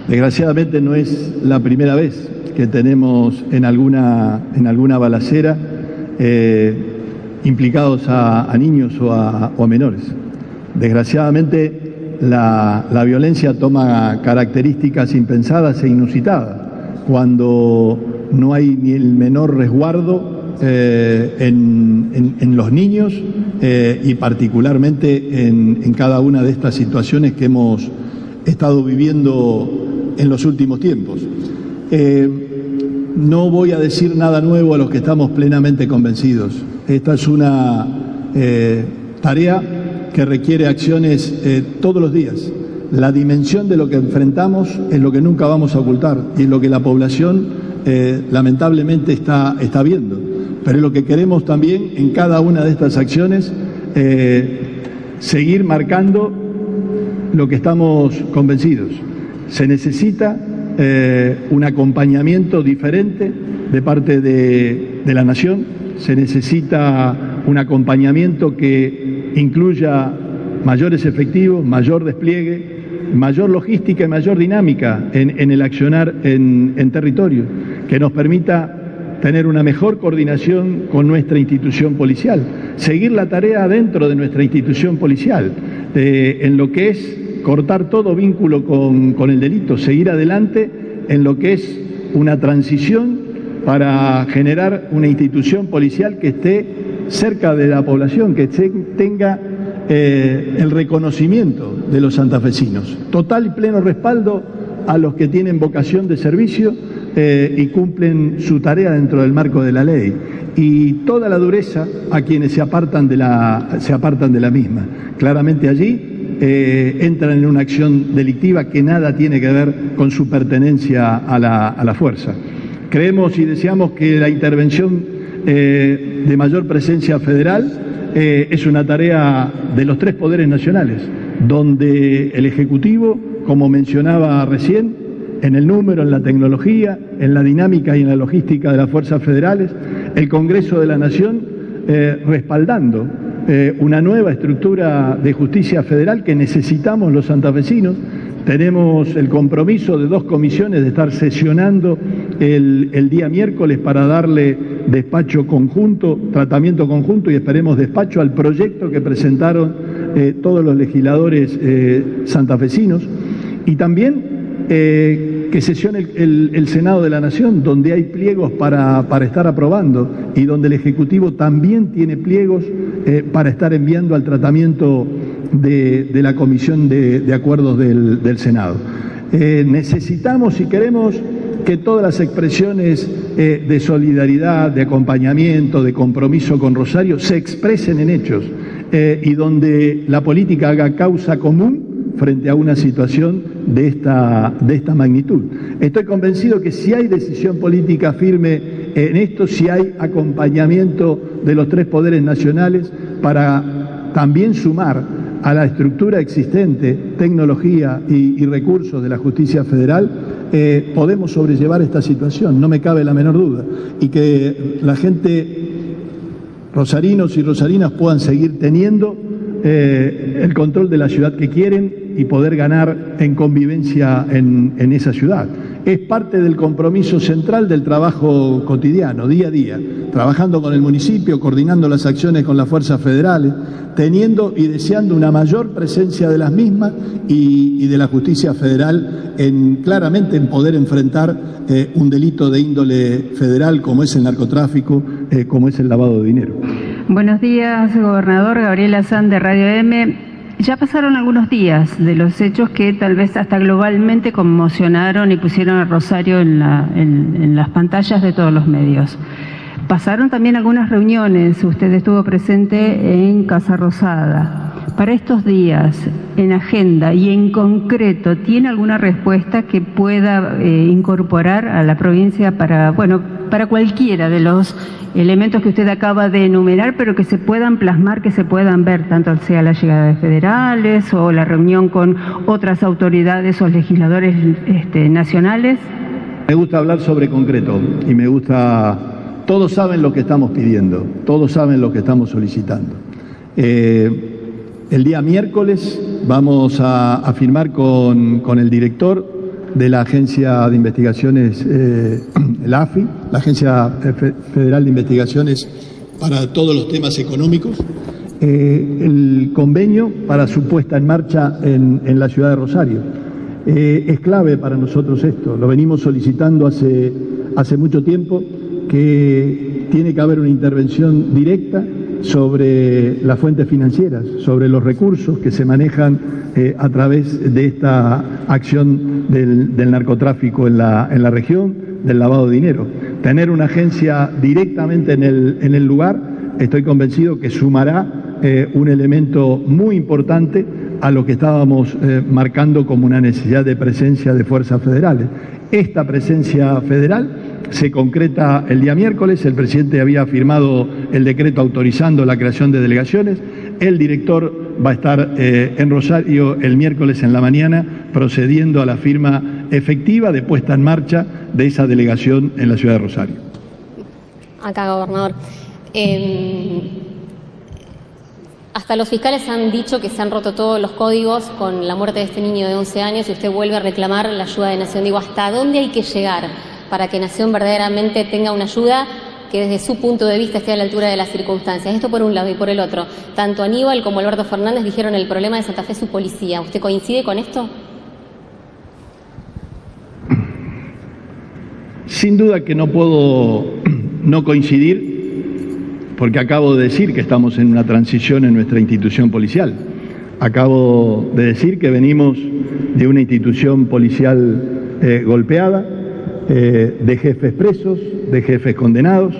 Desgraciadamente no es la primera vez que tenemos en alguna balacera implicados a niños o a menores. Desgraciadamente la violencia toma características impensadas e inusitadas cuando no hay ni el menor resguardo en los niños y particularmente en cada una de estas situaciones que hemos estado viviendo en los últimos tiempos. No voy a decir nada nuevo a los que estamos plenamente convencidos. Esta es una tarea que requiere acciones todos los días. La dimensión de lo que enfrentamos es lo que nunca vamos a ocultar y es lo que la población lamentablemente está viendo. Pero es lo que queremos también en cada una de estas acciones, seguir marcando lo que estamos convencidos. Se necesita un acompañamiento diferente de parte de la Nación, se necesita un acompañamiento que incluya mayores efectivos, mayor despliegue, mayor logística y mayor dinámica en el accionar en territorio, que nos permita tener una mejor coordinación con nuestra institución policial, seguir la tarea dentro de nuestra institución policial, en lo que es cortar todo vínculo con el delito, seguir adelante en lo que es una transición para generar una institución policial que esté cerca de la población, que tenga el reconocimiento de los santafesinos. Total y pleno respaldo a los que tienen vocación de servicio y cumplen su tarea dentro del marco de la ley. Y toda la dureza a quienes se apartan de la misma. Claramente allí entran en una acción delictiva que nada tiene que ver con su pertenencia a la fuerza. Creemos y deseamos que la intervención de mayor presencia federal es una tarea de los tres poderes nacionales, donde el Ejecutivo, como mencionaba recién, en el número, en la tecnología, en la dinámica y en la logística de las fuerzas federales, el Congreso de la Nación respaldando una nueva estructura de justicia federal que necesitamos los santafesinos. Tenemos el compromiso de 2 comisiones de estar sesionando el día miércoles para darle despacho conjunto, tratamiento conjunto y esperemos despacho al proyecto que presentaron todos los legisladores santafesinos. Y también que sesione el Senado de la Nación, donde hay pliegos para estar aprobando y donde el Ejecutivo también tiene pliegos para estar enviando al tratamiento de la Comisión de Acuerdos del Senado. Necesitamos y queremos que todas las expresiones de solidaridad, de acompañamiento, de compromiso con Rosario se expresen en hechos y donde la política haga causa común frente a una situación de esta magnitud. Estoy convencido que si hay decisión política firme en esto, si hay acompañamiento de los tres poderes nacionales para también sumar a la estructura existente, tecnología y recursos de la justicia federal, podemos sobrellevar esta situación, no me cabe la menor duda, y que la gente, rosarinos y rosarinas, puedan seguir teniendo el control de la ciudad que quieren y poder ganar en convivencia en esa ciudad. Es parte del compromiso central del trabajo cotidiano, día a día, trabajando con el municipio, coordinando las acciones con las fuerzas federales, teniendo y deseando una mayor presencia de las mismas y de la justicia federal claramente en poder enfrentar un delito de índole federal como es el narcotráfico, como es el lavado de dinero. Buenos días, gobernador. Gabriela Sanz, de Radio M. Ya pasaron algunos días de los hechos que tal vez hasta globalmente conmocionaron y pusieron a Rosario en las pantallas de todos los medios. Pasaron también algunas reuniones, usted estuvo presente en Casa Rosada. Para estos días, en agenda y en concreto, ¿tiene alguna respuesta que pueda incorporar a la provincia para cualquiera de los elementos que usted acaba de enumerar, pero que se puedan plasmar, que se puedan ver, tanto sea la llegada de federales o la reunión con otras autoridades o legisladores nacionales? Me gusta hablar sobre concreto y me gusta... Todos saben lo que estamos pidiendo, todos saben lo que estamos solicitando. El día miércoles vamos a firmar con el director de la Agencia de Investigaciones, la AFI, la Agencia Federal de Investigaciones para todos los temas económicos, el convenio para su puesta en marcha en la ciudad de Rosario. Es clave para nosotros esto, lo venimos solicitando hace mucho tiempo, que tiene que haber una intervención directa sobre las fuentes financieras, sobre los recursos que se manejan a través de esta acción del narcotráfico en la región, del lavado de dinero. Tener una agencia directamente en el lugar, estoy convencido que sumará un elemento muy importante a lo que estábamos marcando como una necesidad de presencia de fuerzas federales. Esta presencia federal se concreta el día miércoles, el presidente había firmado el decreto autorizando la creación de delegaciones, el director va a estar en Rosario el miércoles en la mañana procediendo a la firma efectiva de puesta en marcha de esa delegación en la ciudad de Rosario. Acá, gobernador. Hasta los fiscales han dicho que se han roto todos los códigos con la muerte de este niño de 11 años y usted vuelve a reclamar la ayuda de Nación. Digo, ¿hasta dónde hay que llegar para que Nación verdaderamente tenga una ayuda que desde su punto de vista esté a la altura de las circunstancias? Esto por un lado, y por el otro, tanto Aníbal como Alberto Fernández dijeron el problema de Santa Fe es su policía. ¿Usted coincide con esto? Sin duda que no puedo no coincidir, porque acabo de decir que estamos en una transición en nuestra institución policial. Acabo de decir que venimos de una institución policial golpeada, de jefes presos, de jefes condenados.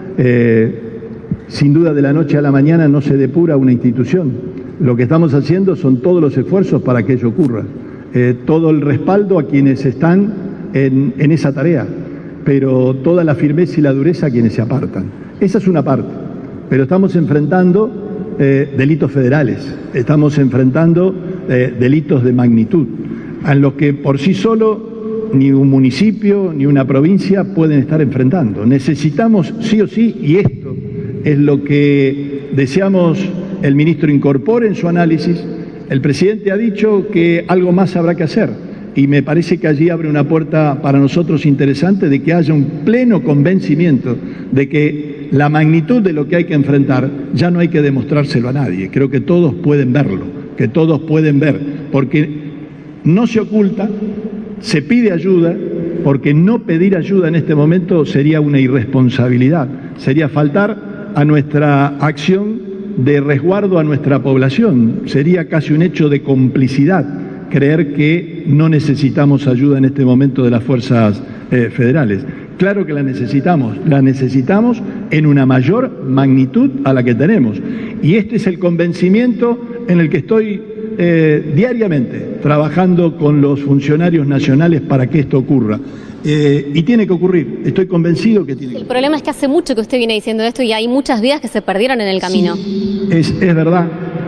Sin duda, de la noche a la mañana no se depura una institución. Lo que estamos haciendo son todos los esfuerzos para que ello ocurra, todo el respaldo a quienes están en esa tarea, pero toda la firmeza y la dureza a quienes se apartan. Esa es una parte, pero estamos enfrentando delitos federales, estamos enfrentando delitos de magnitud, en los que por sí solo ni un municipio ni una provincia pueden estar enfrentando. Necesitamos sí o sí, y esto es lo que deseamos el ministro incorpore en su análisis. El presidente ha dicho que algo más habrá que hacer y me parece que allí abre una puerta para nosotros interesante de que haya un pleno convencimiento de que la magnitud de lo que hay que enfrentar ya no hay que demostrárselo a nadie. Creo que todos pueden verlo, que todos pueden ver, porque no se oculta, se pide ayuda, porque no pedir ayuda en este momento sería una irresponsabilidad, sería faltar a nuestra acción de resguardo a nuestra población, sería casi un hecho de complicidad creer que no necesitamos ayuda en este momento de las fuerzas federales. Claro que la necesitamos en una mayor magnitud a la que tenemos. Y este es el convencimiento en el que estoy diariamente trabajando con los funcionarios nacionales para que esto ocurra. Y tiene que ocurrir, estoy convencido que tiene que ocurrir. El problema es que hace mucho que usted viene diciendo esto y hay muchas vidas que se perdieron en el camino. Sí, es verdad.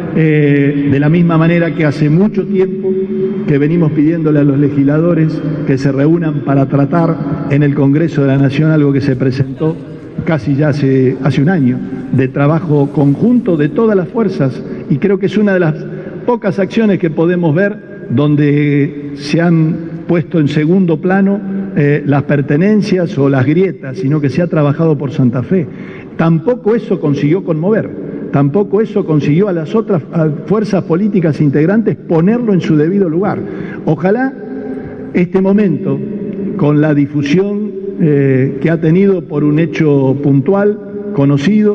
De la misma manera que hace mucho tiempo que venimos pidiéndole a los legisladores que se reúnan para tratar en el Congreso de la Nación algo que se presentó casi ya hace un año, de trabajo conjunto de todas las fuerzas, y creo que es una de las pocas acciones que podemos ver donde se han puesto en segundo plano las pertenencias o las grietas, sino que se ha trabajado por Santa Fe. Tampoco eso consiguió conmover. Tampoco eso consiguió a las otras fuerzas políticas integrantes ponerlo en su debido lugar. Ojalá este momento, con la difusión que ha tenido por un hecho puntual, conocido,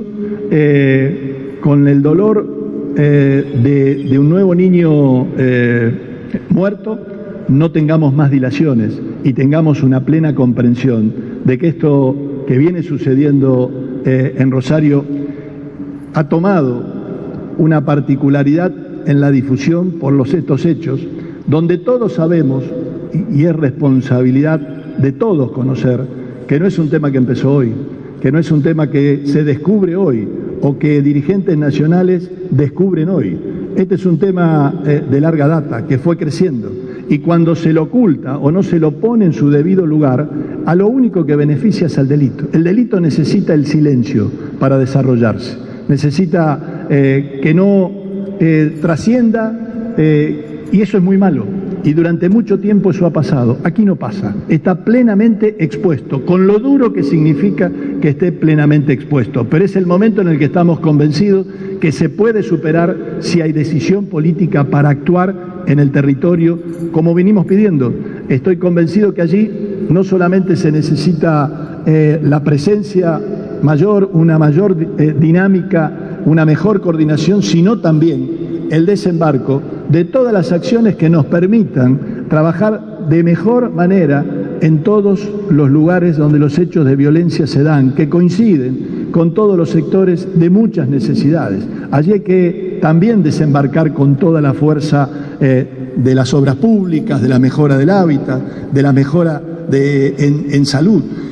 con el dolor de un nuevo niño muerto, no tengamos más dilaciones y tengamos una plena comprensión de que esto que viene sucediendo en Rosario ha tomado una particularidad en la difusión por estos hechos, donde todos sabemos, y es responsabilidad de todos conocer, que no es un tema que empezó hoy, que no es un tema que se descubre hoy o que dirigentes nacionales descubren hoy. Este es un tema de larga data, que fue creciendo, y cuando se lo oculta o no se lo pone en su debido lugar, a lo único que beneficia es al delito. El delito necesita el silencio para desarrollarse. Necesita que no trascienda, Y eso es muy malo. Y durante mucho tiempo eso ha pasado. Aquí no pasa. Está plenamente expuesto, con lo duro que significa que esté plenamente expuesto. Pero es el momento en el que estamos convencidos que se puede superar si hay decisión política para actuar en el territorio como venimos pidiendo. Estoy convencido que allí no solamente se necesita la presencia mayor, una mayor dinámica, una mejor coordinación, sino también el desembarco de todas las acciones que nos permitan trabajar de mejor manera en todos los lugares donde los hechos de violencia se dan, que coinciden con todos los sectores de muchas necesidades. Allí hay que también desembarcar con toda la fuerza de las obras públicas, de la mejora del hábitat, de la mejora en salud.